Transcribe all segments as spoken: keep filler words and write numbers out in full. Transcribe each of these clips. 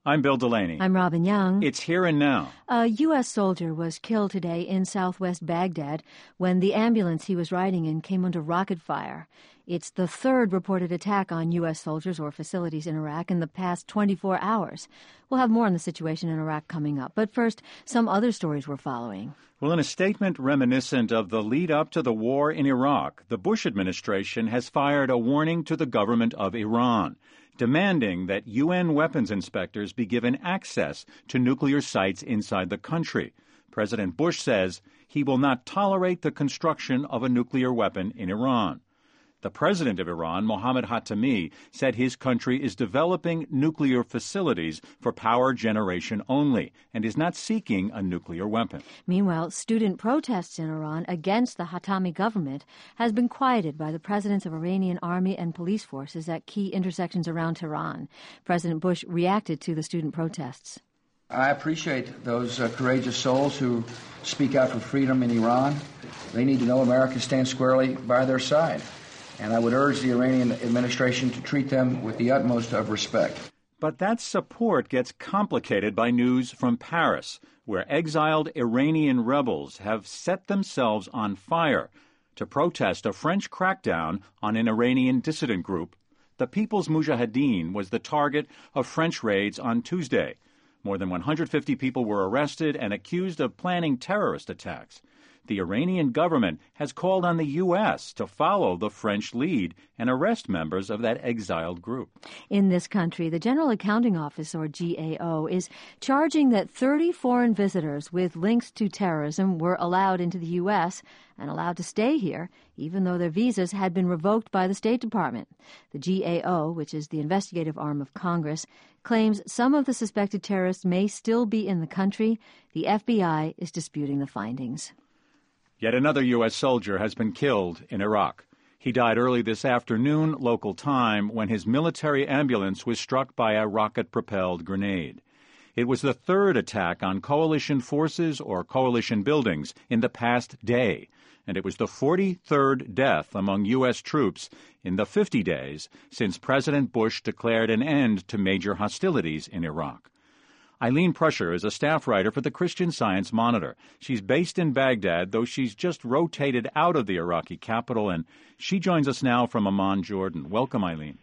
I'm Bill Delaney. I'm Robin Young. It's Here and Now. A U S soldier was killed today in southwest Baghdad when the ambulance he was riding in came under rocket fire. It's the third reported attack on U S soldiers or facilities in Iraq in the past twenty-four hours. We'll have more on the situation in Iraq coming up. But first, some other stories we're following. Well, in a statement reminiscent of the lead-up to the war in Iraq, the Bush administration has fired a warning to the government of Iran, demanding that U N weapons inspectors be given access to nuclear sites inside the country. President Bush says he will not tolerate the construction of a nuclear weapon in Iran. The president of Iran, Mohammad Khatami, said his country is developing nuclear facilities for power generation only and is not seeking a nuclear weapon. Meanwhile, student protests in Iran against the Khatami government has been quieted by the presence of Iranian army and police forces at key intersections around Tehran. President Bush reacted to the student protests. I appreciate those uh, courageous souls who speak out for freedom in Iran. They need to know America stands squarely by their side. And I would urge the Iranian administration to treat them with the utmost of respect. But that support gets complicated by news from Paris, where exiled Iranian rebels have set themselves on fire to protest a French crackdown on an Iranian dissident group. The People's Mujahideen was the target of French raids on Tuesday. More than one hundred fifty people were arrested and accused of planning terrorist attacks. The Iranian government has called on the U S to follow the French lead and arrest members of that exiled group. In this country, the General Accounting Office, or G A O, is charging that thirty foreign visitors with links to terrorism were allowed into the U S and allowed to stay here, even though their visas had been revoked by the State Department. The G A O, which is the investigative arm of Congress, claims some of the suspected terrorists may still be in the country. The F B I is disputing the findings. Yet another U S soldier has been killed in Iraq. He died early this afternoon, local time, when his military ambulance was struck by a rocket-propelled grenade. It was the third attack on coalition forces or coalition buildings in the past day, and it was the forty-third death among U S troops in the fifty days since President Bush declared an end to major hostilities in Iraq. Eileen Prusher is a staff writer for the Christian Science Monitor. She's based in Baghdad, though she's just rotated out of the Iraqi capital, and she joins us now from Amman, Jordan. Welcome, Eileen.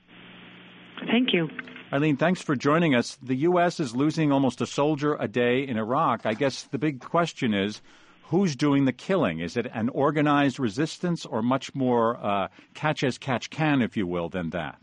Thank you. Eileen, thanks for joining us. The U S is losing almost a soldier a day in Iraq. I guess the big question is, who's doing the killing? Is it an organized resistance or much more uh, catch-as-catch-can, if you will, than that?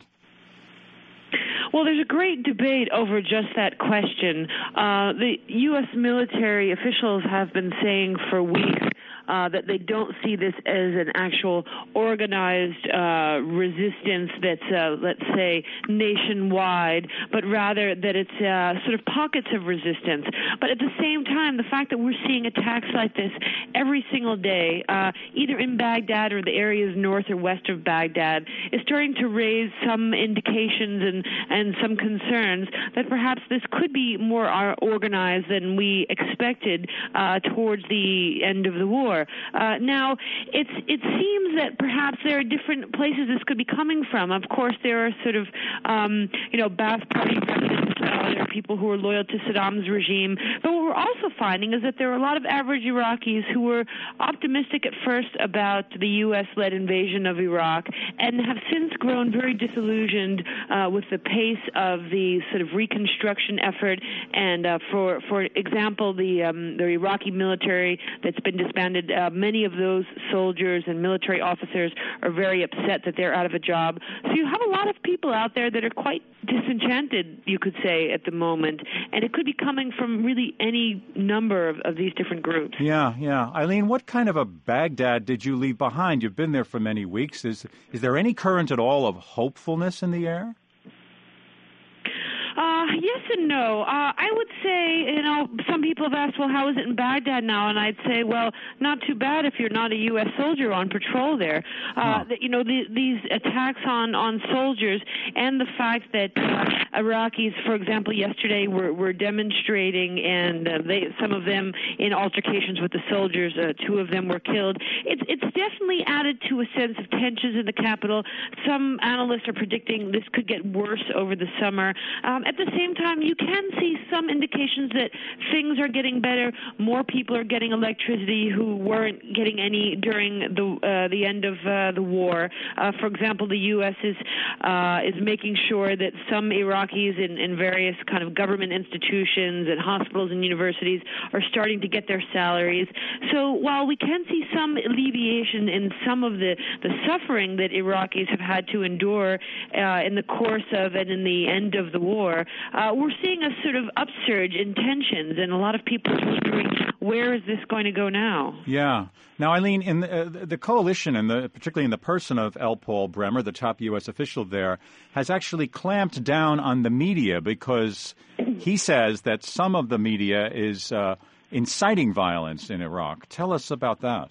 Well, there's a great debate over just that question. Uh, the U S military officials have been saying for weeks Uh, that they don't see this as an actual organized uh, resistance that's, uh, let's say, nationwide, but rather that it's uh, sort of pockets of resistance. But at the same time, the fact that we're seeing attacks like this every single day, uh, either in Baghdad or the areas north or west of Baghdad, is starting to raise some indications and, and some concerns that perhaps this could be more organized than we expected uh, towards the end of the war. Uh, now, it's, it seems that perhaps there are different places this could be coming from. Of course, there are sort of, um, you know, Ba'ath Party residents. Uh, there are people who are loyal to Saddam's regime. But what we're also finding is that there are a lot of average Iraqis who were optimistic at first about the U S-led invasion of Iraq and have since grown very disillusioned uh, with the pace of the sort of reconstruction effort. And uh, for for example, the um, the Iraqi military that's been disbanded, uh, many of those soldiers and military officers are very upset that they're out of a job. So you have a lot of people out there that are quite disenchanted, you could say, at the moment. And it could be coming from really any number of, of these different groups. Yeah, yeah. Eileen, what kind of a Baghdad did you leave behind? You've been there for many weeks. Is, is there any current at all of hopefulness in the air? Uh, yes and no. Uh, I would say, you know, some people have asked, well, how is it in Baghdad now? And I'd say, well, not too bad if you're not a U S soldier on patrol there. Uh, oh. the, you know, the, these attacks on, on soldiers and the fact that uh, Iraqis, for example, yesterday were, were demonstrating, and uh, they, some of them in altercations with the soldiers, uh, two of them were killed. It's, it's definitely added to a sense of tensions in the capital. Some analysts are predicting this could get worse over the summer. Um, At the same time, you can see some indications that things are getting better. More people are getting electricity who weren't getting any during the uh, the end of uh, the war. Uh, for example, the U S is uh, is making sure that some Iraqis in, in various kind of government institutions and hospitals and universities are starting to get their salaries. So while we can see some alleviation in some of the, the suffering that Iraqis have had to endure uh, in the course of and in the end of the war, uh, we're seeing a sort of upsurge in tensions, and a lot of people are wondering, where is this going to go now? Yeah. Now, Eileen, in the, uh, the coalition, and the, particularly in the person of L. Paul Bremer, the top U S official there, has actually clamped down on the media because he says that some of the media is uh, inciting violence in Iraq. Tell us about that.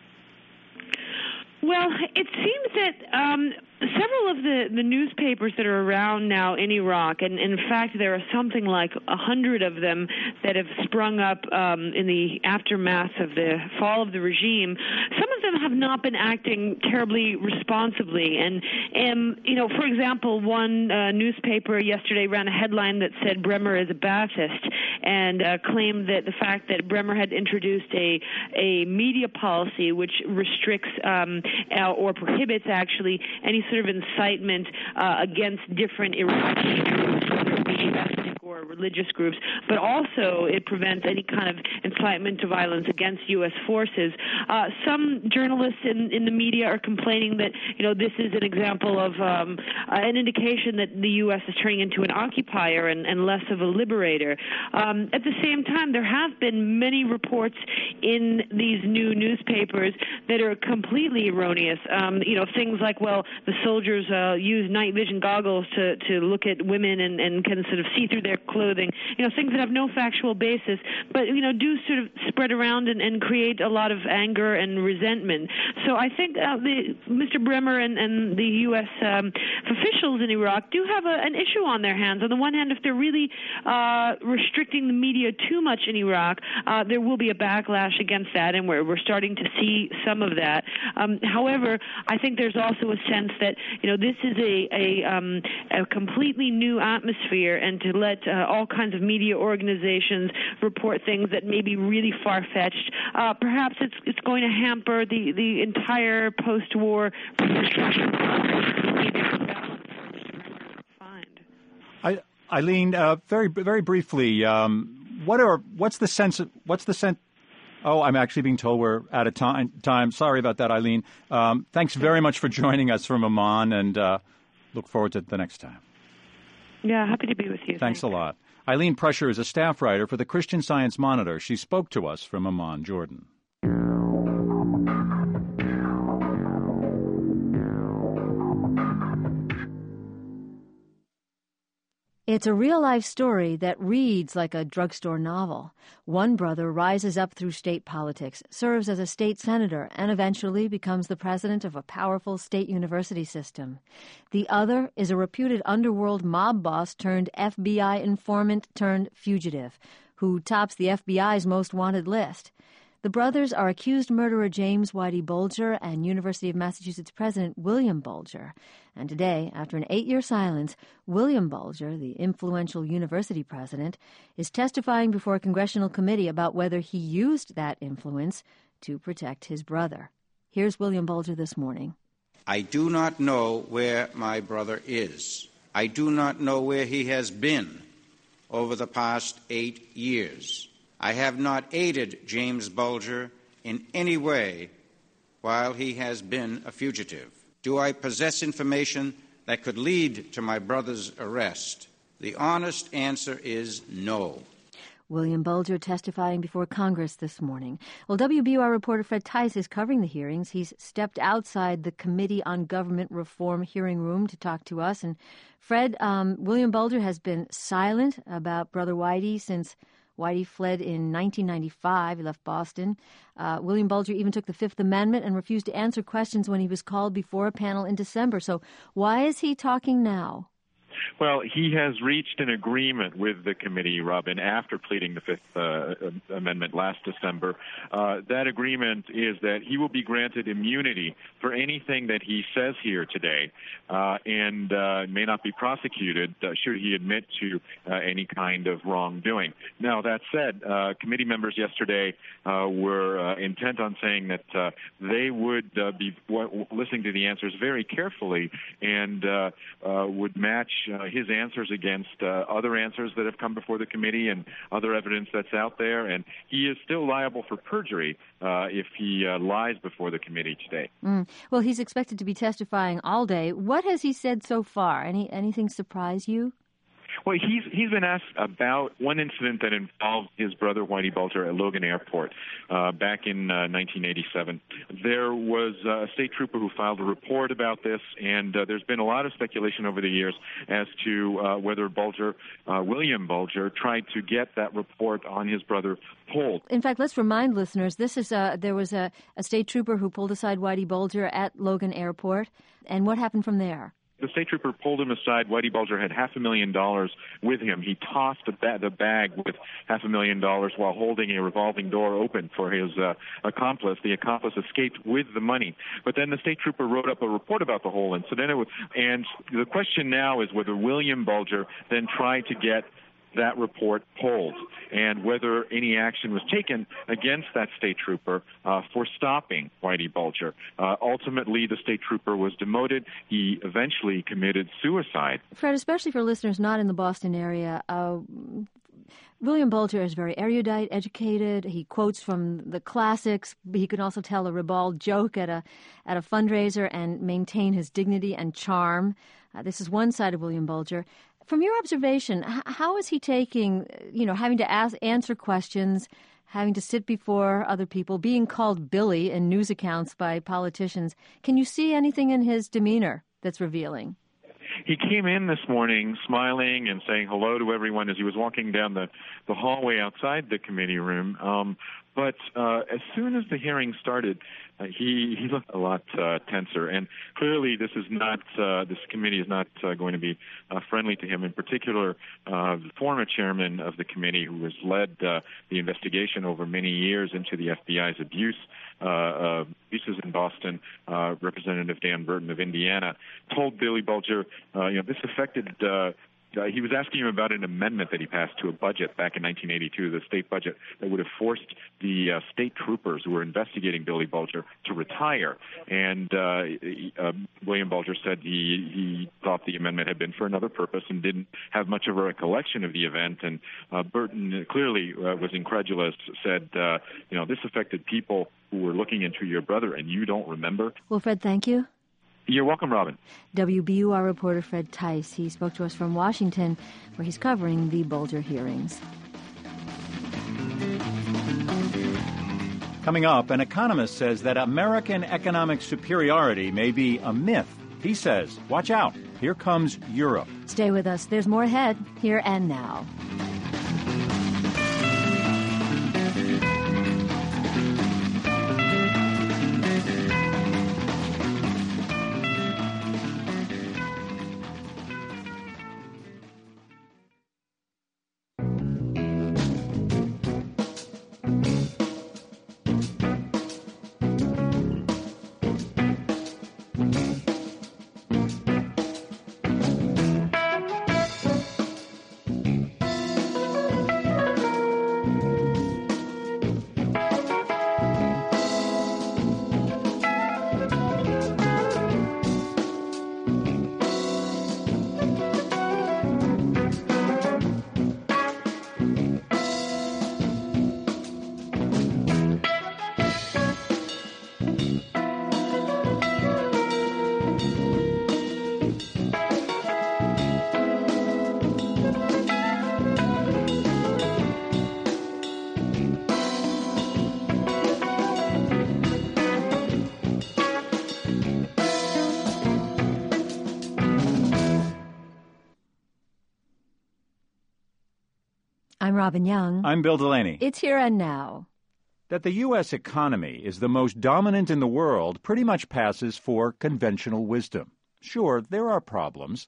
Well, it seems that um, several of the, the newspapers that are around now in Iraq, and in fact there are something like a hundred of them that have sprung up um, in the aftermath of the fall of the regime, some of them have not been acting terribly responsibly. And, and you know, for example, one uh, newspaper yesterday ran a headline that said Bremer is a Ba'athist, and uh, claimed that the fact that Bremer had introduced a, a media policy which restricts um, Uh, or prohibits, actually, any sort of incitement uh, against different Iraqi groups, whether it be ethnic or religious groups, but also it prevents any kind of incitement to violence against U S forces. Uh, some journalists in, in the media are complaining that, you know, this is an example of um, uh, an indication that the U S is turning into an occupier and, and less of a liberator. Um, at the same time, there have been many reports in these new newspapers that are completely erroneous. Um, you know, things like, well, the soldiers uh, use night vision goggles to, to look at women and, and can sort of see through their clothing. You know, things that have no factual basis, but, you know, do sort of spread around and, and create a lot of anger and resentment. So I think uh, the, Mister Bremer and, and the U S um, officials in Iraq do have a, an issue on their hands. On the one hand, if they're really uh, restricting the media too much in Iraq, uh, there will be a backlash against that, and we're, we're starting to see some of that. Um, however, I think there's also a sense that, you know, this is a, a, um, a completely new atmosphere, and to let uh, all kinds of media organizations report things that may be really far-fetched, uh, perhaps it's it's going to hamper the, the entire post-war reconstruction process. I, Eileen, uh, very very briefly, um, what are what's the sense? Of, what's the sense? Oh, I'm actually being told we're out of time. Time. Sorry about that, Eileen. Um, thanks very much for joining us from Amman, and uh, look forward to the next time. Yeah, happy to be with you. Thanks, Thanks. a lot. Eileen Prusher is a staff writer for the Christian Science Monitor. She spoke to us from Amman, Jordan. It's a real-life story that reads like a drugstore novel. One brother rises up through state politics, serves as a state senator, and eventually becomes the president of a powerful state university system. The other is a reputed underworld mob boss turned F B I informant turned fugitive, who tops the F B I's most wanted list. The brothers are accused murderer James Whitey Bulger and University of Massachusetts President William Bulger. And today, after an eight-year silence, William Bulger, the influential university president, is testifying before a congressional committee about whether he used that influence to protect his brother. Here's William Bulger this morning. I do not know where my brother is. I do not know where he has been over the past eight years. I have not aided James Bulger in any way while he has been a fugitive. Do I possess information that could lead to my brother's arrest? The honest answer is no. William Bulger testifying before Congress this morning. Well, W B U R reporter Fred Tice is covering the hearings. He's stepped outside the Committee on Government Reform hearing room to talk to us. And Fred, um, William Bulger has been silent about Brother Whitey since Whitey fled in nineteen ninety-five. He left Boston. Uh, William Bulger even took the Fifth Amendment and refused to answer questions when he was called before a panel in December. So why is he talking now? Well, he has reached an agreement with the committee, Robin, after pleading the Fifth uh, Amendment last December. Uh, that agreement is that he will be granted immunity for anything that he says here today uh, and uh, may not be prosecuted uh, should he admit to uh, any kind of wrongdoing. Now, that said, uh, committee members yesterday uh, were uh, intent on saying that uh, they would uh, be w- listening to the answers very carefully and uh, uh, would match uh, his answers against uh, other answers that have come before the committee and other evidence that's out there. And he is still liable for perjury uh, if he uh, lies before the committee today. Mm. Well, he's expected to be testifying all day. What has he said so far? Any anything surprise you? Well, he's he's been asked about one incident that involved his brother Whitey Bulger at Logan Airport uh, back in uh, nineteen eighty-seven. There was a state trooper who filed a report about this, and uh, there's been a lot of speculation over the years as to uh, whether Bulger, uh, William Bulger, tried to get that report on his brother pulled. In fact, let's remind listeners, this is a, there was a, a state trooper who pulled aside Whitey Bulger at Logan Airport, and what happened from there? The state trooper pulled him aside. Whitey Bulger had half a million dollars with him. He tossed the, ba- the bag with half a million dollars while holding a revolving door open for his uh, accomplice. The accomplice escaped with the money. But then the state trooper wrote up a report about the whole incident. It was, and the question now is whether William Bulger then tried to get that report pulled and whether any action was taken against that state trooper uh, for stopping Whitey Bulger. Uh, ultimately, the state trooper was demoted. He eventually committed suicide. Fred, especially for listeners not in the Boston area, uh, William Bulger is very erudite, educated. He quotes from the classics. He can also tell a ribald joke at a at a fundraiser and maintain his dignity and charm. Uh, this is one side of William Bulger. From your observation, how is he taking, you know, having to ask, answer questions, having to sit before other people, being called Billy in news accounts by politicians? Can you see anything in his demeanor that's revealing? He came in this morning smiling and saying hello to everyone as he was walking down the, the hallway outside the committee room. Um, but uh, as soon as the hearing started, uh, he, he looked a lot uh, tenser. And clearly this is not, uh, this committee is not uh, going to be uh, friendly to him. In particular, uh, the former chairman of the committee, who has led uh, the investigation over many years into the F B I's abuse, uh, uh, abuses in Boston, uh, Representative Dan Burton of Indiana, told Billy Bulger, uh, you know, this affected uh, Uh, he was asking him about an amendment that he passed to a budget back in nineteen eighty-two, the state budget, that would have forced the uh, state troopers who were investigating Billy Bulger to retire. And uh, uh, William Bulger said he, he thought the amendment had been for another purpose and didn't have much of a recollection of the event. And uh, Burton clearly uh, was incredulous, said, uh, you know, this affected people who were looking into your brother and you don't remember. Well, Fred, thank you. You're welcome, Robin. W B U R reporter Fred Tice. He spoke to us from Washington, where he's covering the Bulger hearings. Coming up, an economist says that American economic superiority may be a myth. He says, watch out, here comes Europe. Stay with us. There's more ahead, here and now. I'm Robin Young. I'm Bill Delaney. It's Here and Now. That the U S economy is the most dominant in the world pretty much passes for conventional wisdom. Sure, there are problems.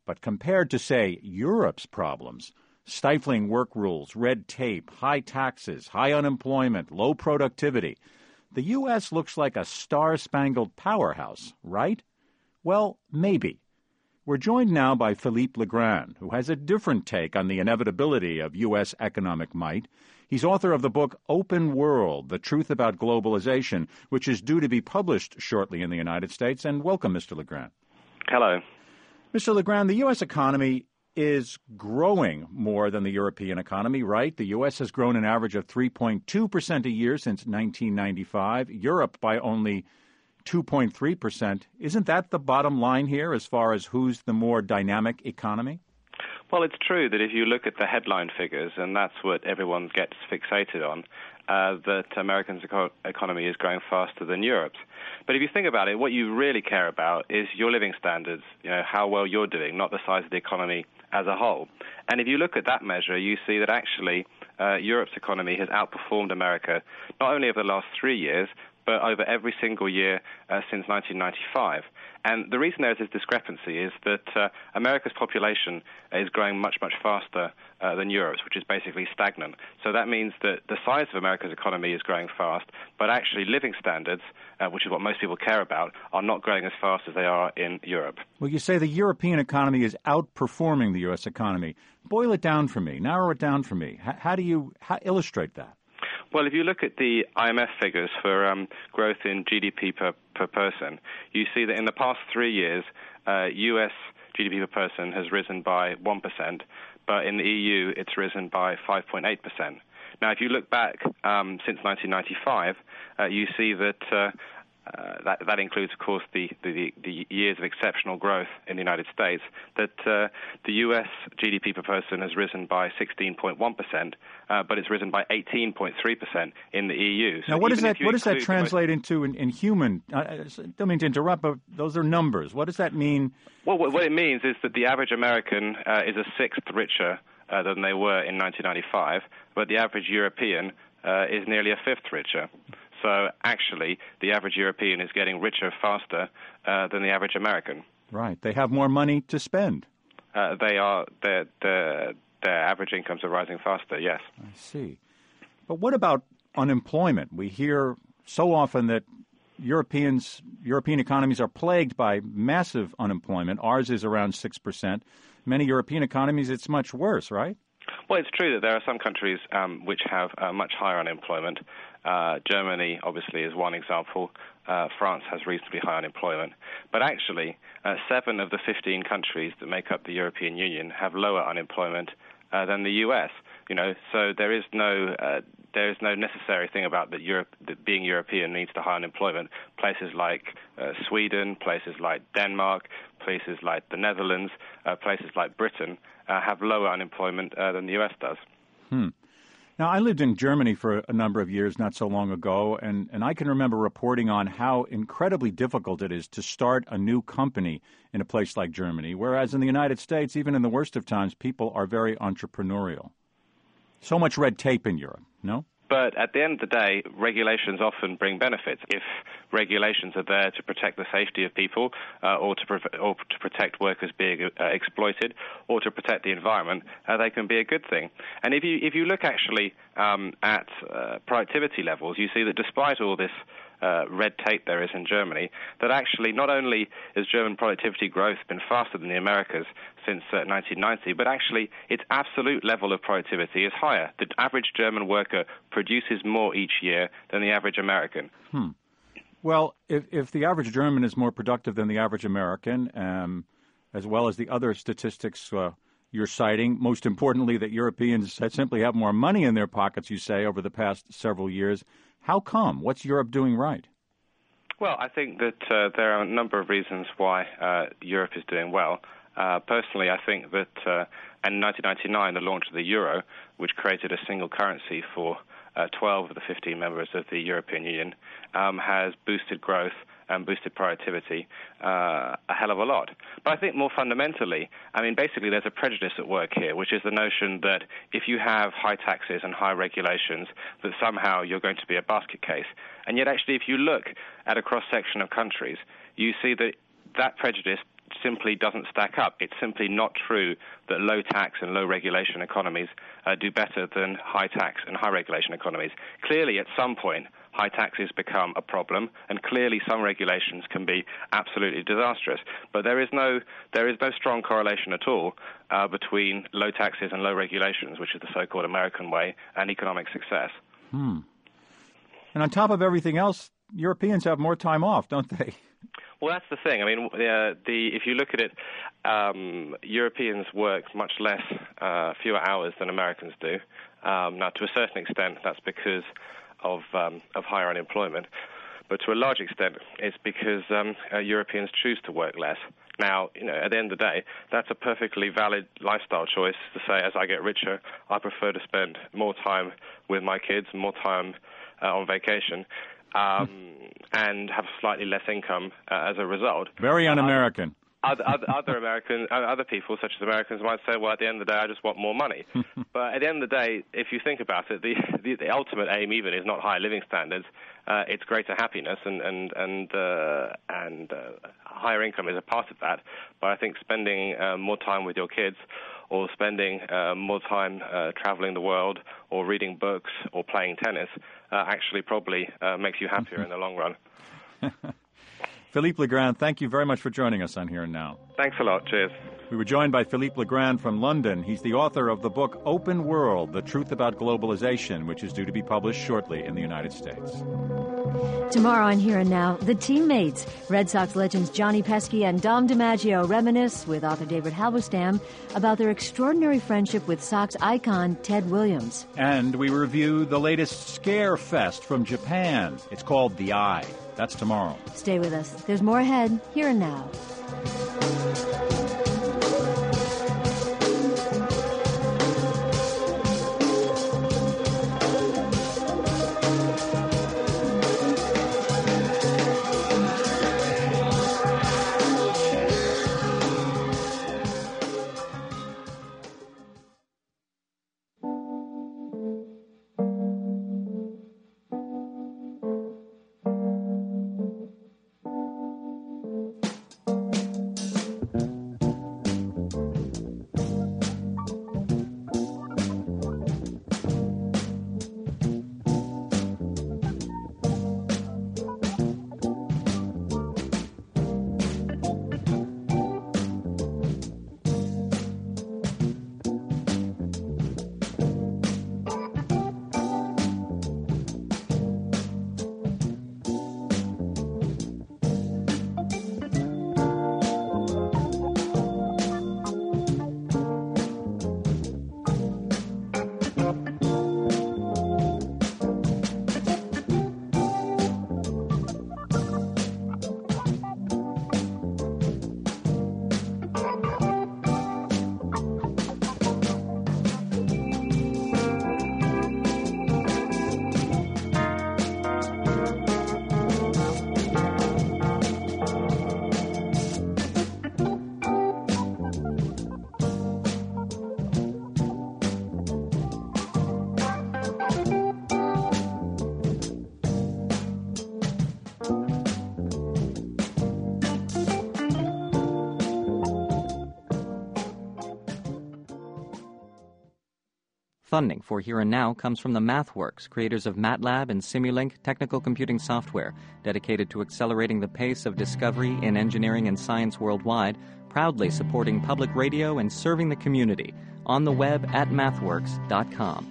But compared to, say, Europe's problems, stifling work rules, red tape, high taxes, high unemployment, low productivity, the U S looks like a star-spangled powerhouse, right? Well, maybe. We're joined now by Philippe Legrand, who has a different take on the inevitability of U S economic might. He's author of the book Open World, The Truth About Globalization, which is due to be published shortly in the United States. And welcome, Mister Legrand. Hello. Mister Legrand, the U S economy is growing more than the European economy, right? The U S has grown an average of three point two percent a year since nineteen ninety-five, Europe by only two point three percent. Isn't that the bottom line here as far as who's the more dynamic economy? Well, it's true that if you look at the headline figures, and that's what everyone gets fixated on, uh, that America's eco- economy is growing faster than Europe's. But if you think about it, what you really care about is your living standards, you know, how well you're doing, not the size of the economy as a whole. And if you look at that measure, you see that actually uh, Europe's economy has outperformed America, not only over the last three years, but over every single year uh, since nineteen ninety-five. And the reason there is this discrepancy is that uh, America's population is growing much, much faster uh, than Europe's, which is basically stagnant. So that means that the size of America's economy is growing fast, but actually living standards, uh, which is what most people care about, are not growing as fast as they are in Europe. Well, you say the European economy is outperforming the U S economy. Boil it down for me. Narrow it down for me. H- how do you how, illustrate that? Well, if you look at the I M F figures for um, growth in G D P per, per person, you see that in the past three years, uh, U S G D P per person has risen by one percent, but in the E U it's risen by five point eight percent. Now, if you look back um, since nineteen ninety-five, uh, you see that uh, Uh, that, that includes, of course, the, the, the years of exceptional growth in the United States, that uh, the U S G D P per person has risen by sixteen point one percent, uh, but it's risen by eighteen point three percent in the E U. So now, what does that what does that translate most... into in, in human? I don't mean to interrupt, but those are numbers. What does that mean? Well, what, what it means is that the average American uh, is a sixth richer uh, than they were in nineteen ninety-five, but the average European uh, is nearly a fifth richer. So actually, the average European is getting richer faster uh, than the average American. Right. They have more money to spend. Uh, they are their, their their average incomes are rising faster. Yes. I see. But what about unemployment? We hear so often that Europeans European economies are plagued by massive unemployment. Ours is around six percent. Many European economies, it's much worse, right? Well, it's true that there are some countries um, which have uh, much higher unemployment. Uh, Germany, obviously, is one example. Uh, France has reasonably high unemployment. But actually, uh, seven of the fifteen countries that make up the European Union have lower unemployment uh, than the U S. You know, so there is no uh, there is no necessary thing about that Europe that being European leads to high unemployment. Places like uh, Sweden, places like Denmark, places like the Netherlands, uh, places like Britain uh, have lower unemployment uh, than the U S does. Hmm. Now, I lived in Germany for a number of years not so long ago, and, and I can remember reporting on how incredibly difficult it is to start a new company in a place like Germany, whereas in the United States, even in the worst of times, people are very entrepreneurial. So much red tape in Europe, no? But at the end of the day, regulations often bring benefits. If regulations are there to protect the safety of people uh, or, to pre- or to protect workers being uh, exploited or to protect the environment, uh, they can be a good thing. And if you if you look actually um, at uh, productivity levels, you see that despite all this Uh, red tape there is in Germany, that actually not only has German productivity growth been faster than the Americas since uh, nineteen ninety, but actually its absolute level of productivity is higher. The average German worker produces more each year than the average American. Hmm. Well, if, if the average German is more productive than the average American, um, as well as the other statistics uh, you're citing, most importantly that Europeans simply have more money in their pockets, you say, over the past several years, how come? What's Europe doing right? Well, I think that uh, there are a number of reasons why uh, Europe is doing well. Uh, personally, I think that uh, in nineteen ninety-nine, the launch of the euro, which created a single currency for uh, twelve of the fifteen members of the European Union, um, has boosted growth and boosted productivity uh, a hell of a lot. But I think more fundamentally, I mean, basically there's a prejudice at work here, which is the notion that if you have high taxes and high regulations, that somehow you're going to be a basket case. And yet actually, if you look at a cross-section of countries, you see that that prejudice simply doesn't stack up. It's simply not true that low tax and low regulation economies uh, do better than high tax and high regulation economies. Clearly, at some point, high taxes become a problem, and clearly some regulations can be absolutely disastrous. But there is no there is no strong correlation at all uh, between low taxes and low regulations, which is the so-called American way, and economic success. Hmm. And on top of everything else, Europeans have more time off, don't they? Well, that's the thing. I mean, uh, the if you look at it, um, Europeans work much less, uh, fewer hours than Americans do. Um, now, to a certain extent, that's because of um, of higher unemployment, but to a large extent, it's because um, uh, Europeans choose to work less. Now, you know, at the end of the day, that's a perfectly valid lifestyle choice to say, as I get richer, I prefer to spend more time with my kids, more time uh, on vacation, um, and have slightly less income uh, as a result. Very un-American. Other, other, other American, other people, such as Americans, might say, "Well, at the end of the day, I just want more money." But at the end of the day, if you think about it, the the, the ultimate aim even is not higher living standards; uh, it's greater happiness, and and and uh, and uh, higher income is a part of that. But I think spending uh, more time with your kids, or spending uh, more time uh, traveling the world, or reading books, or playing tennis, uh, actually probably uh, makes you happier in the long run. Philippe Legrand, thank you very much for joining us on Here and Now. Thanks a lot. Cheers. We were joined by Philippe Legrand from London. He's the author of the book Open World, The Truth About Globalization, which is due to be published shortly in the United States. Tomorrow on Here and Now, the teammates. Red Sox legends Johnny Pesky and Dom DiMaggio reminisce with author David Halberstam about their extraordinary friendship with Sox icon Ted Williams. And we review the latest scare fest from Japan. It's called The Eye. That's tomorrow. Stay with us. There's more ahead, Here and Now. Funding for Here and Now comes from the MathWorks, creators of MATLAB and Simulink technical computing software, dedicated to accelerating the pace of discovery in engineering and science worldwide, proudly supporting public radio and serving the community. On the web at mathworks dot com.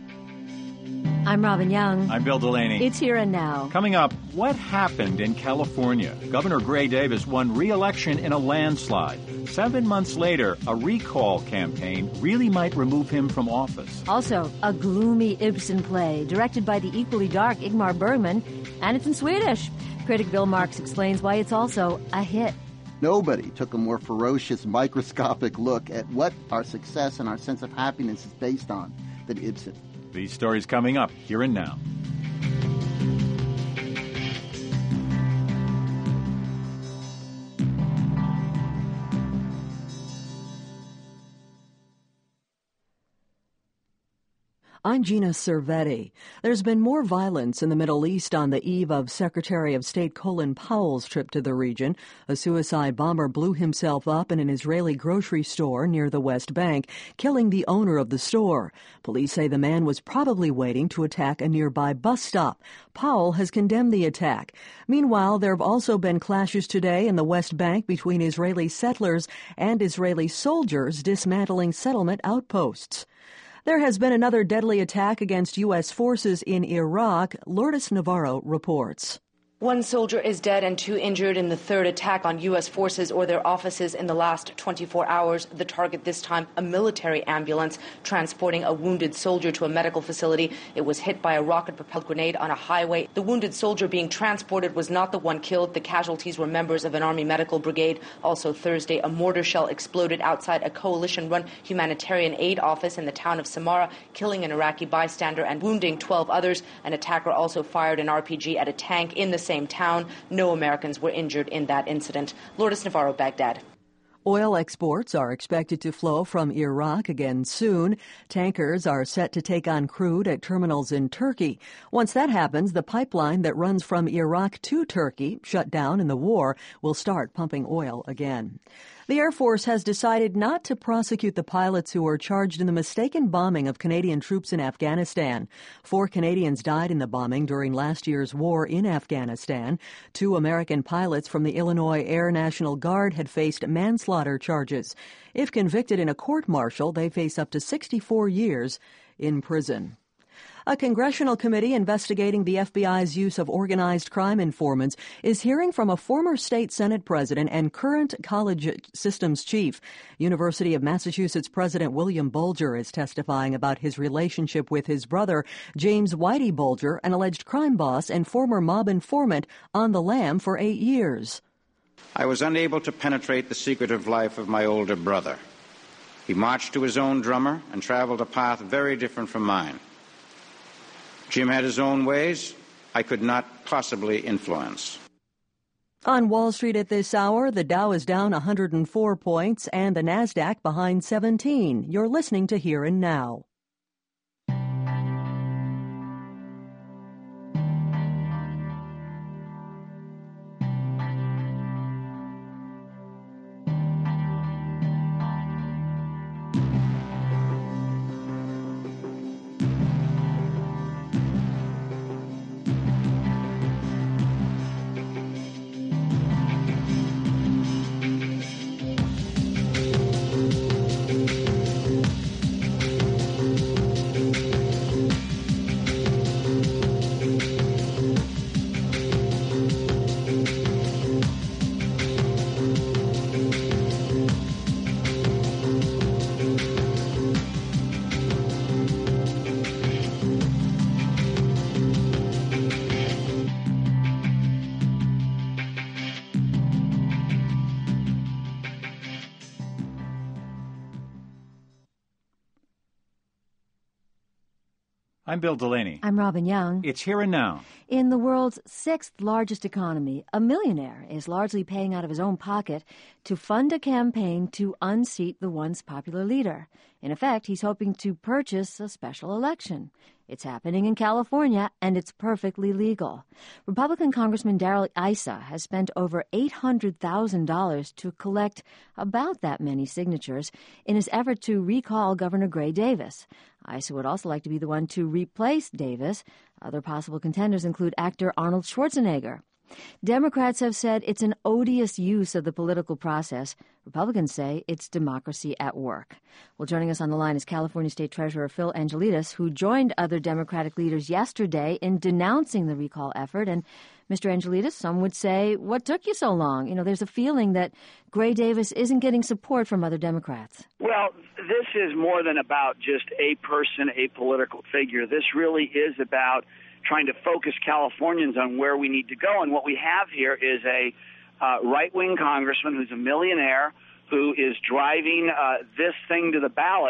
I'm Robin Young. I'm Bill Delaney. It's Here and Now. Coming up, what happened in California? Governor Gray Davis won re-election in a landslide. Seven months later, a recall campaign really might remove him from office. Also, a gloomy Ibsen play directed by the equally dark Ingmar Bergman, and it's in Swedish. Critic Bill Marks explains why it's also a hit. Nobody took a more ferocious, microscopic look at what our success and our sense of happiness is based on than Ibsen. These stories coming up Here and Now. I'm Gina Cervetti. There's been more violence in the Middle East on the eve of Secretary of State Colin Powell's trip to the region. A suicide bomber blew himself up in an Israeli grocery store near the West Bank, killing the owner of the store. Police say the man was probably waiting to attack a nearby bus stop. Powell has condemned the attack. Meanwhile, there have also been clashes today in the West Bank between Israeli settlers and Israeli soldiers dismantling settlement outposts. There has been another deadly attack against U S forces in Iraq. Lourdes Navarro reports. One soldier is dead and two injured in the third attack on U S forces or their offices in the last twenty-four hours. The target this time, a military ambulance transporting a wounded soldier to a medical facility. It was hit by a rocket-propelled grenade on a highway. The wounded soldier being transported was not the one killed. The casualties were members of an Army medical brigade. Also Thursday, a mortar shell exploded outside a coalition-run humanitarian aid office in the town of Samarra, killing an Iraqi bystander and wounding twelve others. An attacker also fired an R P G at a tank in the same town. No Americans were injured in that incident. Lourdes Navarro, Baghdad. Oil exports are expected to flow from Iraq again soon. Tankers are set to take on crude at terminals in Turkey. Once that happens, the pipeline that runs from Iraq to Turkey, shut down in the war, will start pumping oil again. The Air Force has decided not to prosecute the pilots who were charged in the mistaken bombing of Canadian troops in Afghanistan. Four Canadians died in the bombing during last year's war in Afghanistan. Two American pilots from the Illinois Air National Guard had faced manslaughter charges. If convicted in a court-martial, they face up to sixty-four years in prison. A congressional committee investigating the F B I's use of organized crime informants is hearing from a former state Senate president and current college systems chief. University of Massachusetts President William Bulger is testifying about his relationship with his brother, James Whitey Bulger, an alleged crime boss and former mob informant on the lam for eight years. I was unable to penetrate the secretive life of my older brother. He marched to his own drummer and traveled a path very different from mine. Jim had his own ways I could not possibly influence. On Wall Street at this hour, the Dow is down one hundred four points and the Nasdaq behind seventeen. You're listening to Here and Now. I'm Bill Delaney. I'm Robin Young. It's Here and Now. In the world's sixth largest economy, a millionaire is largely paying out of his own pocket to fund a campaign to unseat the once popular leader. In effect, he's hoping to purchase a special election. It's happening in California, and it's perfectly legal. Republican Congressman Darrell Issa has spent over eight hundred thousand dollars to collect about that many signatures in his effort to recall Governor Gray Davis. Issa would also like to be the one to replace Davis. Other possible contenders include actor Arnold Schwarzenegger. Democrats have said it's an odious use of the political process. Republicans say it's democracy at work. Well, joining us on the line is California State Treasurer Phil Angelides, who joined other Democratic leaders yesterday in denouncing the recall effort. And Mister Angelides, some would say, what took you so long? You know, there's a feeling that Gray Davis isn't getting support from other Democrats. Well, this is more than about just a person, a political figure. This really is about trying to focus Californians on where we need to go. And what we have here is a uh, right-wing congressman who's a millionaire who is driving uh, this thing to the ballot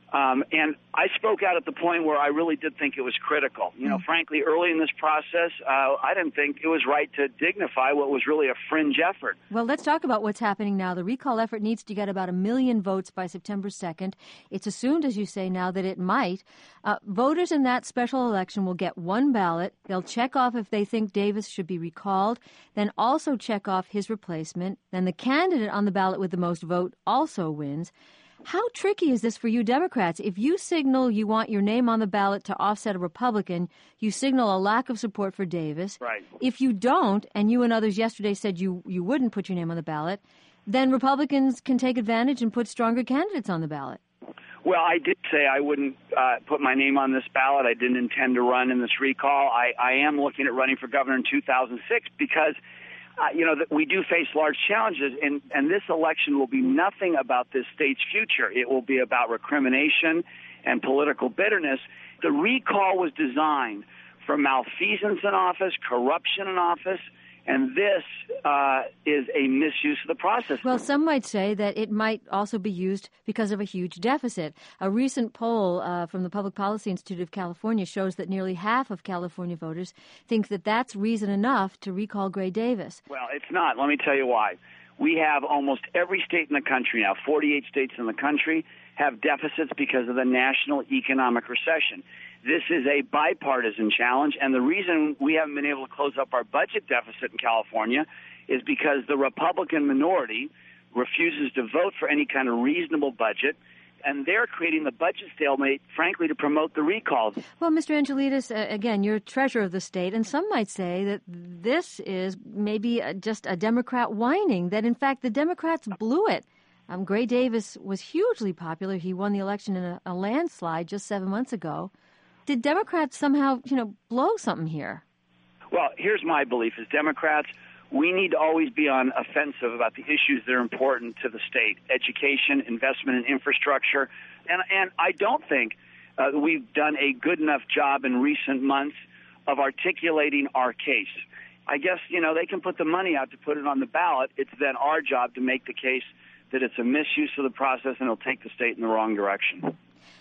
Um, and I spoke out at the point where I really did think it was critical. You know, mm-hmm. frankly, early in this process, uh, I didn't think it was right to dignify what was really a fringe effort. Well, let's talk about what's happening now. The recall effort needs to get about a million votes by September second. It's assumed, as you say now, that it might. Uh, voters in that special election will get one ballot. They'll check off if they think Davis should be recalled, then also check off his replacement. Then the candidate on the ballot with the most vote also wins. How tricky is this for you Democrats? If you signal you want your name on the ballot to offset a Republican, you signal a lack of support for Davis. Right. If you don't, and you and others yesterday said you, you wouldn't put your name on the ballot, then Republicans can take advantage and put stronger candidates on the ballot. Well, I did say I wouldn't uh, put my name on this ballot. I didn't intend to run in this recall. I, I am looking at running for governor in two thousand six because Uh, you know, that we do face large challenges, and, and this election will be nothing about this state's future. It will be about recrimination and political bitterness. The recall was designed for malfeasance in office, corruption in office, and this uh, is a misuse of the process. Well, some might say that it might also be used because of a huge deficit. A recent poll uh, from the Public Policy Institute of California shows that nearly half of California voters think that that's reason enough to recall Gray Davis. Well, it's not. Let me tell you why. We have almost every state in the country now, forty-eight states in the country, have deficits because of the national economic recession. This is a bipartisan challenge, and the reason we haven't been able to close up our budget deficit in California is because the Republican minority refuses to vote for any kind of reasonable budget, and they're creating the budget stalemate, frankly, to promote the recall. Well, Mister Angelides, uh, again, you're treasurer of the state, and some might say that this is maybe a, just a Democrat whining, that, in fact, the Democrats blew it. Um, Gray Davis was hugely popular. He won the election in a, a landslide just seven months ago. Did Democrats somehow, you know, blow something here? Well, here's my belief. As Democrats, we need to always be on offensive about the issues that are important to the state: education, investment in infrastructure. And, and I don't think uh, we've done a good enough job in recent months of articulating our case. I guess, you know, they can put the money out to put it on the ballot. It's then our job to make the case that it's a misuse of the process and it'll take the state in the wrong direction.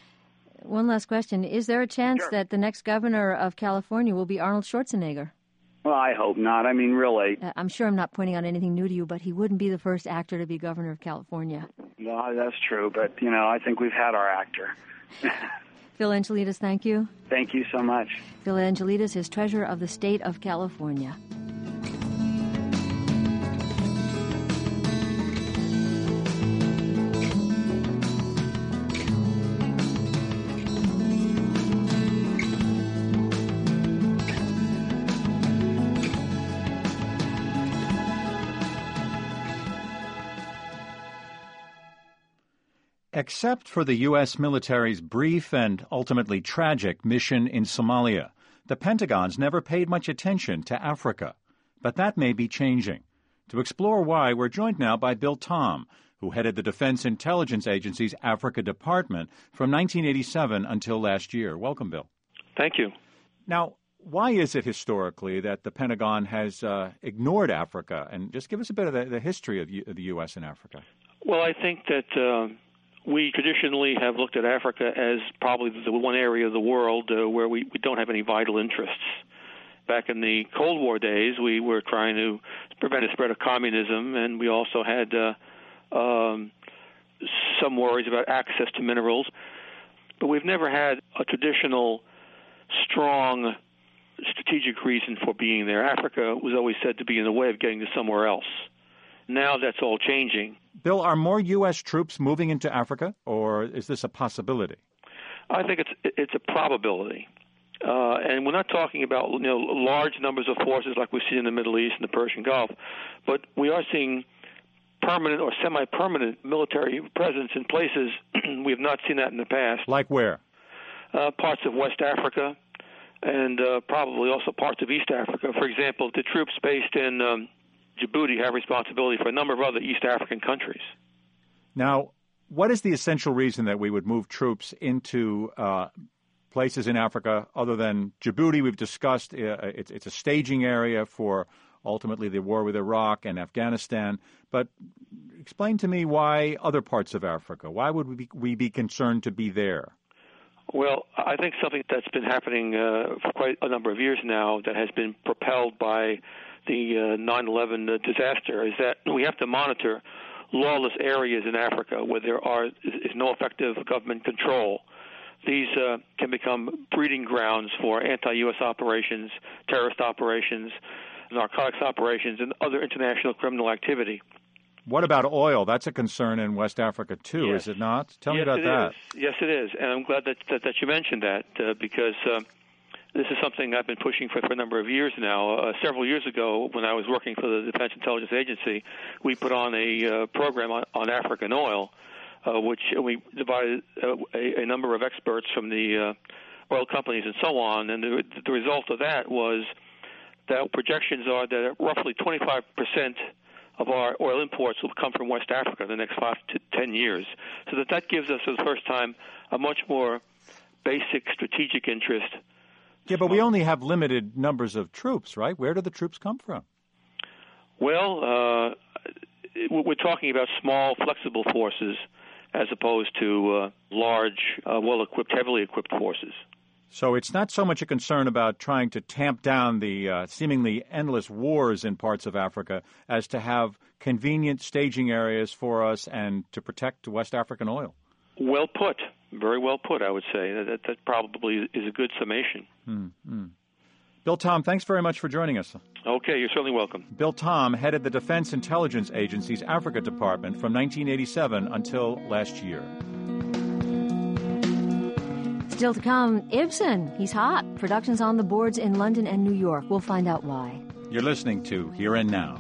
One last question. Is there a chance Sure. that the next governor of California will be Arnold Schwarzenegger? Well, I hope not. I mean, really. Uh, I'm sure I'm not pointing out anything new to you, but he wouldn't be the first actor to be governor of California. No, that's true. But, you know, I think we've had our actor. Phil Angelides, thank you. Thank you so much. Phil Angelides is treasurer of the state of California. Except for the U S military's brief and ultimately tragic mission in Somalia, the Pentagon's never paid much attention to Africa. But that may be changing. To explore why, we're joined now by Bill Tom, who headed the Defense Intelligence Agency's Africa Department from nineteen eighty-seven until last year. Welcome, Bill. Thank you. Now, why is it historically that the Pentagon has uh, ignored Africa? And just give us a bit of the, the history of, U- of the U S in Africa. Well, I think that uh, we traditionally have looked at Africa as probably the one area of the world uh, where we, we don't have any vital interests. Back in the Cold War days, we were trying to prevent the spread of communism, and we also had uh, um, some worries about access to minerals. But we've never had a traditional, strong strategic reason for being there. Africa was always said to be in the way of getting to somewhere else. Now that's all changing. Bill, are more U S troops moving into Africa, or is this a possibility? I think it's it's a probability. Uh, and we're not talking about you know large numbers of forces like we see in the Middle East and the Persian Gulf, but we are seeing permanent or semi-permanent military presence in places we have not seen that in the past. Like where? Uh, parts of West Africa and uh, probably also parts of East Africa. For example, the troops based in um, Djibouti have responsibility for a number of other East African countries. Now, what is the essential reason that we would move troops into uh, places in Africa other than Djibouti? We've discussed uh, it's, it's a staging area for ultimately the war with Iraq and Afghanistan. But explain to me why other parts of Africa. Why would we be, we be concerned to be there? Well, I think something that's been happening uh, for quite a number of years now that has been propelled by the uh, nine eleven disaster is that we have to monitor lawless areas in Africa where there are is, is no effective government control. These uh, can become breeding grounds for anti-U S operations, terrorist operations, narcotics operations, and other international criminal activity. What about oil? That's a concern in West Africa, too, yes. is it not? Tell yes, me about it that. Is. Yes, it is. And I'm glad that, that, that you mentioned that uh, because uh, this is something I've been pushing for, for a number of years now. Uh, several years ago, when I was working for the Defense Intelligence Agency, we put on a uh, program on, on African oil, uh, which we divided uh, a, a number of experts from the uh, oil companies and so on. And the, the result of that was that projections are that roughly twenty-five percent of our oil imports will come from West Africa in the next five to ten years. So that that gives us, for the first time, a much more basic strategic interest. Yeah, but we only have limited numbers of troops, right? Where do the troops come from? Well, uh, we're talking about small, flexible forces as opposed to uh, large, uh, well-equipped, heavily equipped forces. So it's not so much a concern about trying to tamp down the uh, seemingly endless wars in parts of Africa as to have convenient staging areas for us and to protect West African oil. Well put. Very well put, I would say. That, that probably is a good summation. Mm-hmm. Bill Thom, thanks very much for joining us. Okay, you're certainly welcome. Bill Thom headed the Defense Intelligence Agency's Africa Department from nineteen eighty-seven until last year. Still to come, Ibsen. He's hot. Productions on the boards in London and New York. We'll find out why. You're listening to Here and Now.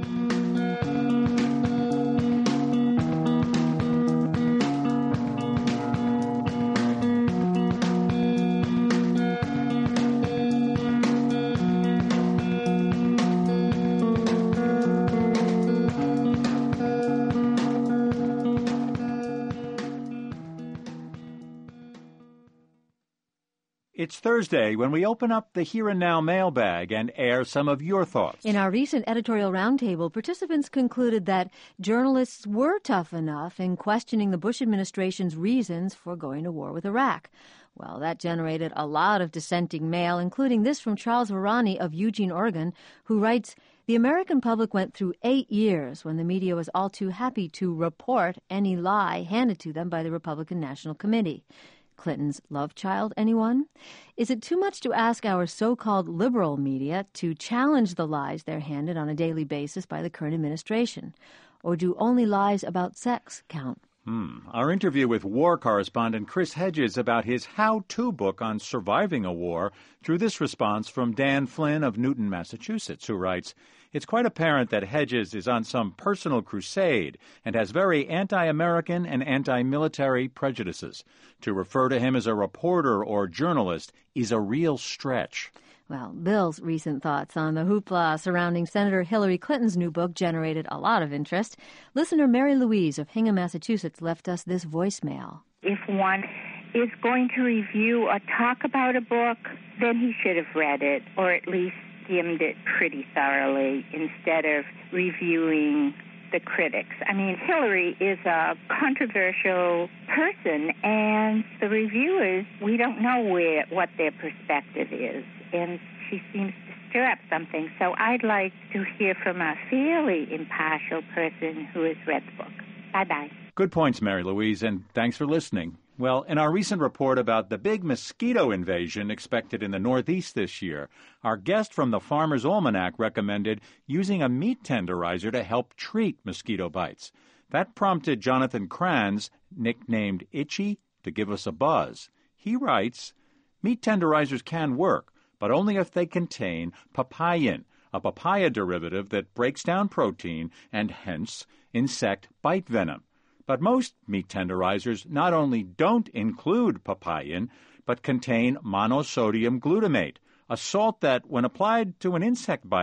It's Thursday when we open up the Here and Now mailbag and air some of your thoughts. In our recent editorial roundtable, participants concluded that journalists were tough enough in questioning the Bush administration's reasons for going to war with Iraq. Well, that generated a lot of dissenting mail, including this from Charles Varani of Eugene, Oregon, who writes, "The American public went through eight years when the media was all too happy to report any lie handed to them by the Republican National Committee. Clinton's love child, anyone? Is it too much to ask our so-called liberal media to challenge the lies they're handed on a daily basis by the current administration? Or do only lies about sex count?" Hmm. Our interview with war correspondent Chris Hedges about his how-to book on surviving a war drew this response from Dan Flynn of Newton, Massachusetts, who writes, "It's quite apparent that Hedges is on some personal crusade and has very anti-American and anti-military prejudices. To refer to him as a reporter or journalist is a real stretch." Well, Bill's recent thoughts on the hoopla surrounding Senator Hillary Clinton's new book generated a lot of interest. Listener Mary Louise of Hingham, Massachusetts, left us this voicemail. If one is going to review or talk about a book, then he should have read it, or at least skimmed it pretty thoroughly instead of reviewing the critics. I mean, Hillary is a controversial person, and the reviewers, we don't know where what their perspective is, and she seems to stir up something. So I'd like to hear from a fairly impartial person who has read the book. Bye-bye. Good points, Mary Louise, and thanks for listening. Well, in our recent report about the big mosquito invasion expected in the Northeast this year, our guest from the Farmer's Almanac recommended using a meat tenderizer to help treat mosquito bites. That prompted Jonathan Kranz, nicknamed Itchy, to give us a buzz. He writes, "Meat tenderizers can work, but only if they contain papain, a papaya derivative that breaks down protein and hence insect bite venom. But most meat tenderizers not only don't include papain, but contain monosodium glutamate, a salt that, when applied to an insect bite,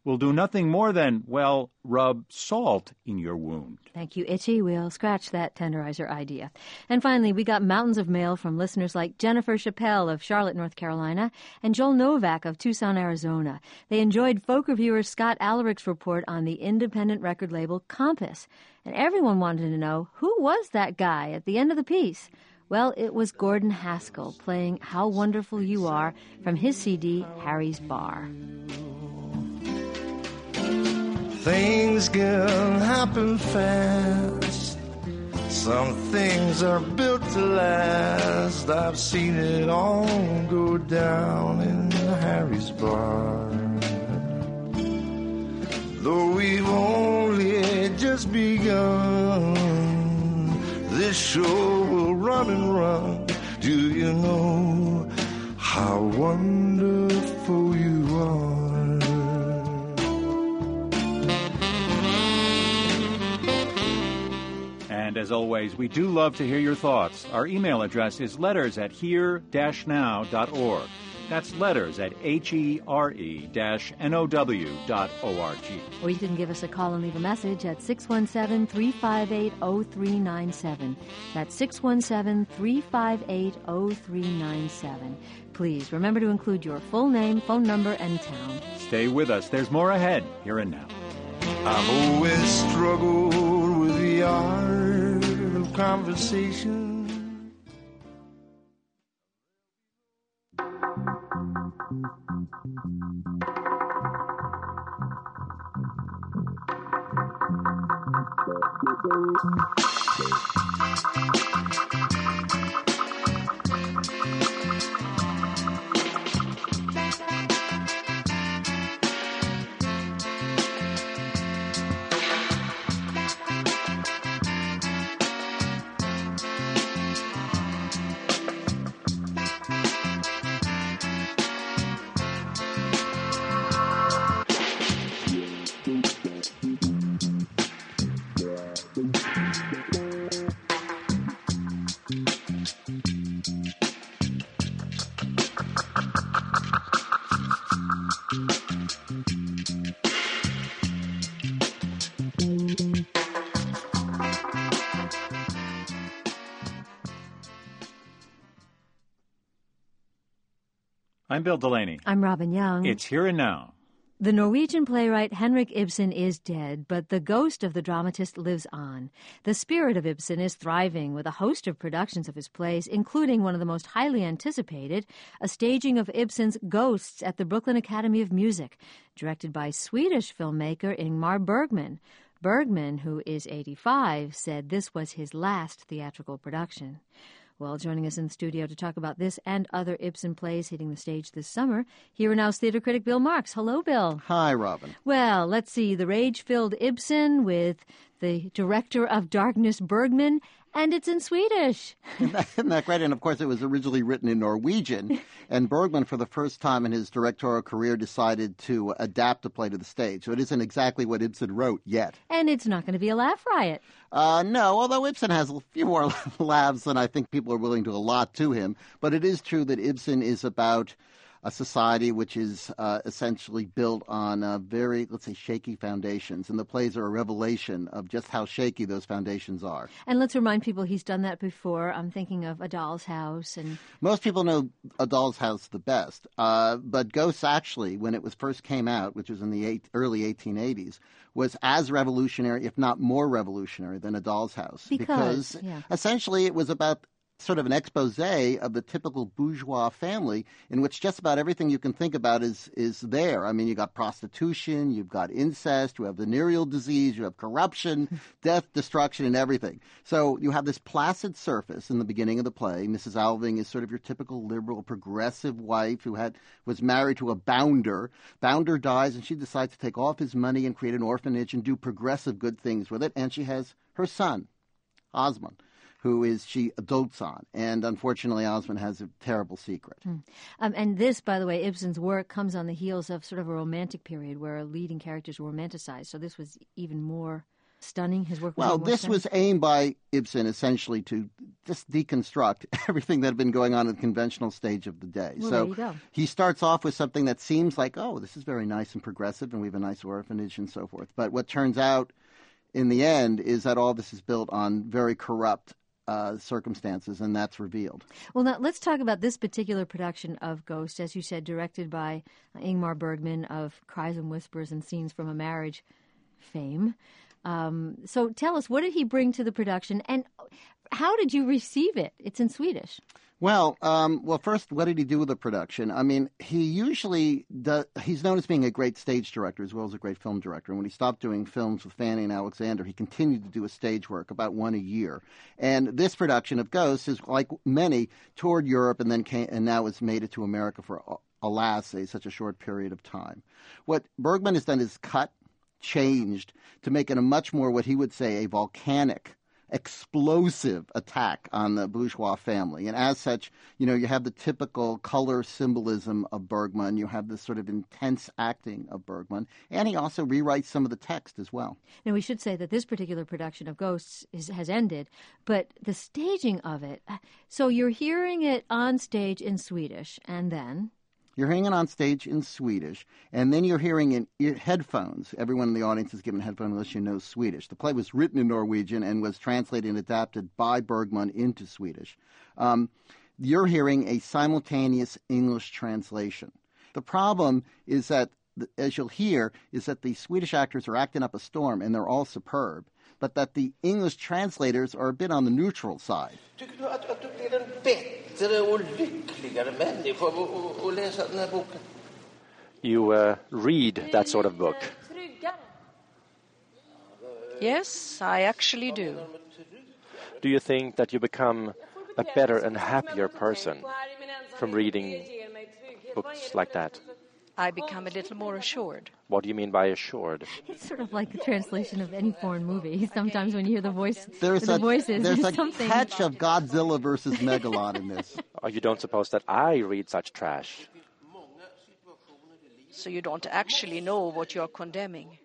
will do nothing more than, well, rub salt in your wound. Thank you, Itchy. We'll scratch that tenderizer idea. And finally, we got mountains of mail from listeners like Jennifer Chappelle of Charlotte, North Carolina, and Joel Novak of Tucson, Arizona. They enjoyed folk reviewer Scott Alarich's report on the independent record label Compass. And everyone wanted to know, who was that guy at the end of the piece? Well, it was Gordon Haskell playing How Wonderful You Are from his C D, Harry's Bar. Things can happen fast. Some things are built to last. I've seen it all go down in Harry's Bar. Though we've only just begun, this show will run and run. Do you know how wonderful you are? And as always, we do love to hear your thoughts. Our email address is letters at here dash now dot org. That's letters at H-E-R-E dash N-O-W dot O-R-G. Or you can give us a call and leave a message at six one seven, three five eight, zero three nine seven. That's six one seven, three five eight, zero three nine seven. Please remember to include your full name, phone number, and town. Stay with us. There's more ahead, here and now. I've always struggled with the art of conversation. I'm Bill Delaney. I'm Robin Young. It's Here and Now. The Norwegian playwright Henrik Ibsen is dead, but the ghost of the dramatist lives on. The spirit of Ibsen is thriving with a host of productions of his plays, including one of the most highly anticipated, a staging of Ibsen's Ghosts at the Brooklyn Academy of Music, directed by Swedish filmmaker Ingmar Bergman. Bergman, who is eighty-five, said this was his last theatrical production. Well, joining us in the studio to talk about this and other Ibsen plays hitting the stage this summer, Here and Now's theater critic Bill Marks. Hello, Bill. Hi, Robin. Well, let's see. The rage-filled Ibsen with the director of Darkness, Bergman, and it's in Swedish. Isn't that, isn't that great? And, of course, it was originally written in Norwegian, and Bergman, for the first time in his directorial career, decided to adapt the play to the stage. So it isn't exactly what Ibsen wrote yet. And it's not going to be a laugh riot. Uh, no, although Ibsen has a few more laughs than I think people are willing to allot to him. But it is true that Ibsen is about a society which is uh, essentially built on uh, very, let's say, shaky foundations. And the plays are a revelation of just how shaky those foundations are. And let's remind people he's done that before. I'm thinking of A Doll's House. And most people know A Doll's House the best. Uh, but Ghosts, actually, when it was first came out, which was in the eight, early eighteen eighties, was as revolutionary, if not more revolutionary, than A Doll's House. Because, because yeah. essentially it was about sort of an expose of the typical bourgeois family in which just about everything you can think about is is there. I mean, you got prostitution, you've got incest, you have venereal disease, you have corruption, death, destruction, and everything. So you have this placid surface in the beginning of the play. Missus Alving is sort of your typical liberal, progressive wife who had was married to a bounder. Bounder dies, and she decides to take off his money and create an orphanage and do progressive good things with it. And she has her son, Osmond, who is she dotes on. And unfortunately, Osmond has a terrible secret. Mm. Um, and this, by the way, Ibsen's work comes on the heels of sort of a romantic period where leading characters were romanticized. So this was even more stunning. His work was Well, more this stunning. was aimed by Ibsen essentially to just deconstruct everything that had been going on in the conventional stage of the day. Well, so there you go. he starts off with something that seems like, oh, this is very nice and progressive, and we have a nice orphanage and so forth. But what turns out in the end is that all this is built on very corrupt uh, circumstances, and that's revealed. Well, now let's talk about this particular production of Ghost, as you said, directed by Ingmar Bergman of Cries and Whispers and Scenes from a Marriage fame. Um, so tell us, what did he bring to the production, and how did you receive it? It's in Swedish. Well, um, well, first, what did he do with the production? I mean, he usually does, he's known as being a great stage director as well as a great film director. And when he stopped doing films with Fanny and Alexander, he continued to do a stage work, about one a year. And this production of Ghost is, like many, toured Europe and then came, and now has made it to America for, alas, a, such a short period of time. What Bergman has done is cut, changed to make it a much more, what he would say, a volcanic, explosive attack on the bourgeois family. And as such, you know, you have the typical color symbolism of Bergman. You have this sort of intense acting of Bergman. And he also rewrites some of the text as well. Now, we should say that this particular production of Ghosts is, has ended, but the staging of it, so you're hearing it on stage in Swedish, and then... You're hearing it on stage in Swedish, and then you're hearing in ear- headphones. Everyone in the audience is given headphones unless you know Swedish. The play was written in Norwegian and was translated and adapted by Bergman into Swedish. Um, you're hearing a simultaneous English translation. The problem is that, as you'll hear, is that the Swedish actors are acting up a storm, and they're all superb, but that the English translators are a bit on the neutral side. You uh, read that sort of book? Yes, I actually do. Do you think that you become a better and happier person from reading books like that? I become a little more assured. What do you mean by assured? It's sort of like the translation of any foreign movie. Sometimes when you hear the voice, there's the a, voices, there's, there's a something. touch of Godzilla versus Megalon in this. Oh, you don't suppose that I read such trash? So you don't actually know what you're condemning.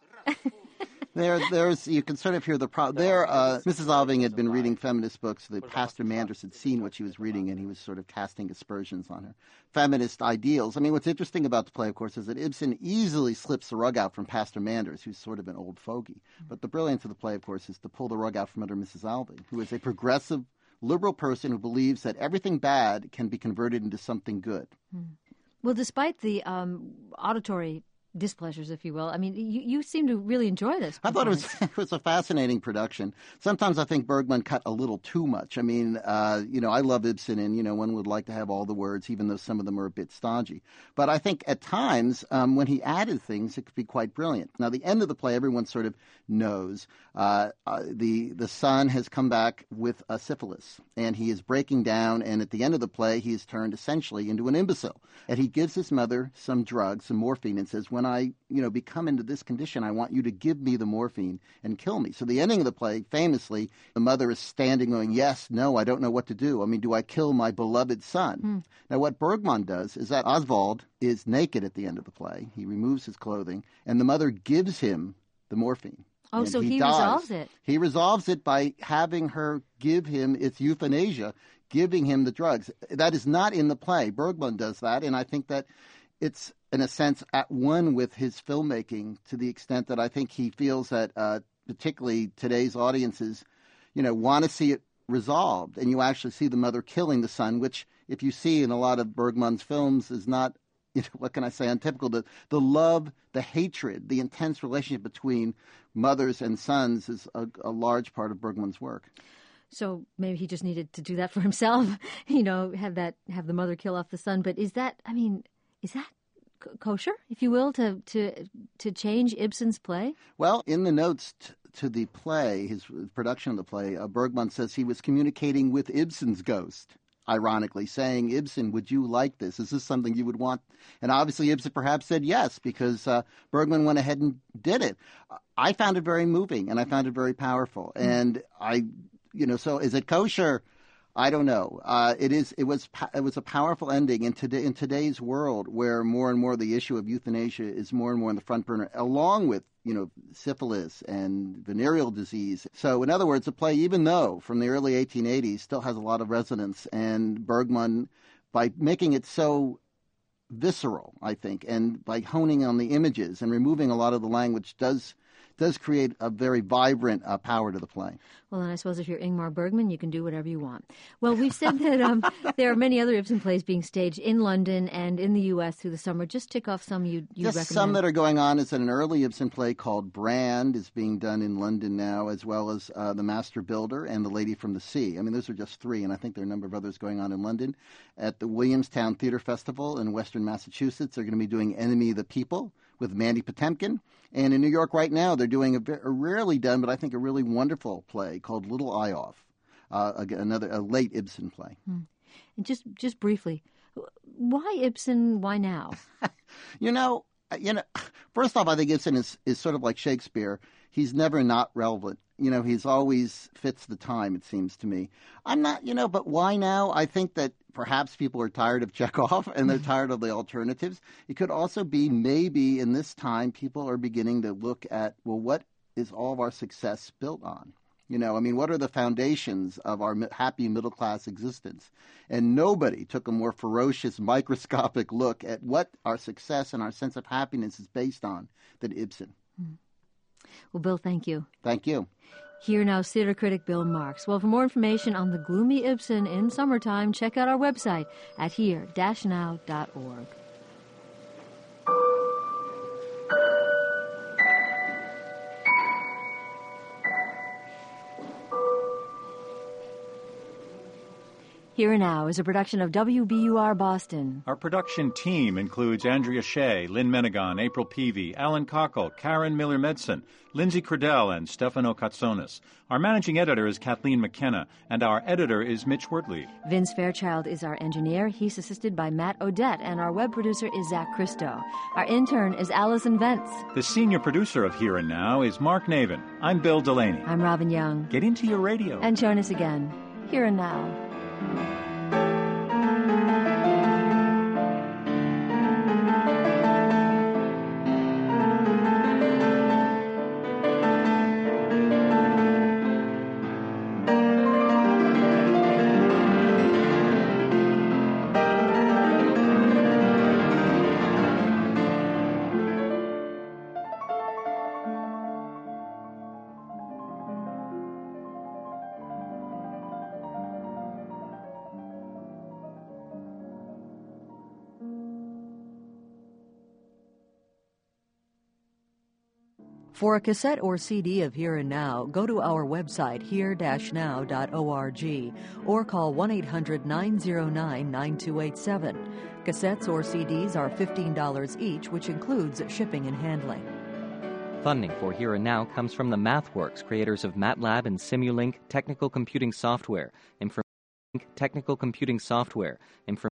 There, there's you can sort of hear the problem. There, uh, Missus Alving had been reading feminist books. The Pastor Manders had seen what she was reading, and he was sort of casting aspersions on her feminist ideals. I mean, what's interesting about the play, of course, is that Ibsen easily slips the rug out from Pastor Manders, who's sort of an old fogey. But the brilliance of the play, of course, is to pull the rug out from under Missus Alving, who is a progressive, liberal person who believes that everything bad can be converted into something good. Well, despite the um, auditory displeasures, if you will. I mean, you, you seem to really enjoy this. I thought it was it was a fascinating production. Sometimes I think Bergman cut a little too much. I mean, uh, you know, I love Ibsen, and, you know, one would like to have all the words, even though some of them are a bit stodgy. But I think at times, um, when he added things, it could be quite brilliant. Now, the end of the play, everyone sort of knows. Uh, uh, the, the son has come back with a syphilis, and he is breaking down, and at the end of the play, he is turned essentially into an imbecile. And he gives his mother some drugs, some morphine, and says, when I, you know, become into this condition, I want you to give me the morphine and kill me. So the ending of the play, famously, the mother is standing going, yes, no, I don't know what to do. I mean, do I kill my beloved son? Mm. Now, what Bergman does is that Oswald is naked at the end of the play. He removes his clothing, and the mother gives him the morphine. Oh, and so he, he dies. resolves it. He resolves it by having her give him, it's euthanasia, giving him the drugs. That is not in the play. Bergman does that, and I think that it's, in a sense, at one with his filmmaking, to the extent that I think he feels that uh, particularly today's audiences, you know, want to see it resolved. And you actually see the mother killing the son, which, if you see in a lot of Bergman's films, is not, you know, what can I say, untypical. The, the love, the hatred, the intense relationship between mothers and sons is a, a large part of Bergman's work. So maybe he just needed to do that for himself, you know, have that, have the mother kill off the son. But is that, I mean, is that kosher, if you will, to to to change Ibsen's play? Well, in the notes t- to the play, his production of the play, uh, Bergman says he was communicating with Ibsen's ghost, ironically, saying, Ibsen, would you like this? Is this something you would want? And obviously Ibsen perhaps said yes, because uh, Bergman went ahead and did it. I found it very moving, and I found it very powerful. Mm. And I, you know, so is it kosher? I don't know. Uh, it is. It was. It was a powerful ending in today in today's world, where more and more the issue of euthanasia is more and more in the front burner, along with you know, syphilis and venereal disease. So in other words, the play, even though from the early eighteen eighties, still has a lot of resonance. And Bergman, by making it so visceral, I think, and by honing on the images and removing a lot of the language, does does create a very vibrant uh, power to the play. Well, and I suppose if you're Ingmar Bergman, you can do whatever you want. Well, we've said that um, there are many other Ibsen plays being staged in London and in the U S through the summer. Just tick off some you you Just recommend. some that are going on is that an early Ibsen play called Brand is being done in London now, as well as uh, The Master Builder and The Lady from the Sea. I mean, those are just three, and I think there are a number of others going on in London. At the Williamstown Theatre Festival in Western Massachusetts, they're going to be doing Enemy of the People with Mandy Patinkin. And in New York right now, they're doing a, a rarely done, but I think a really wonderful play called Little Eyolf, uh, again, another a late Ibsen play. Hmm. And just just briefly, why Ibsen? Why now? you know, you know. First off, I think Ibsen is is sort of like Shakespeare. He's never not relevant. You know, he's always fits the time, it seems to me. I'm not, you know, but why now? I think that perhaps people are tired of Chekhov and they're tired of the alternatives. It could also be maybe in this time people are beginning to look at, well, what is all of our success built on? You know, I mean, what are the foundations of our happy middle-class existence? And nobody took a more ferocious, microscopic look at what our success and our sense of happiness is based on than Ibsen. Hmm. Well, Bill, thank you. Thank you. Here now, theater critic Bill Marx. Well, for more information on the gloomy Ibsen in summertime, check out our website at here dash now dot org. Here and Now is a production of W B U R Boston. Our production team includes Andrea Shea, Lynn Menegon, April Peavy, Alan Cockle, Karen Miller-Medson, Lindsay Cradell, and Stefano Katsonis. Our managing editor is Kathleen McKenna, and our editor is Mitch Wortley. Vince Fairchild is our engineer. He's assisted by Matt Odette, and our web producer is Zach Christo. Our intern is Allison Vence. The senior producer of Here and Now is Mark Navin. I'm Bill Delaney. I'm Robin Young. Get into your radio. And join us again, Here and Now. For a cassette or C D of Here and Now, go to our website here dash now dot org or call one eight hundred nine oh nine nine two eight seven. Cassettes or C Ds are fifteen dollars each, which includes shipping and handling. Funding for Here and Now comes from the MathWorks, creators of MATLAB and Simulink technical computing software. Information technical computing software. Information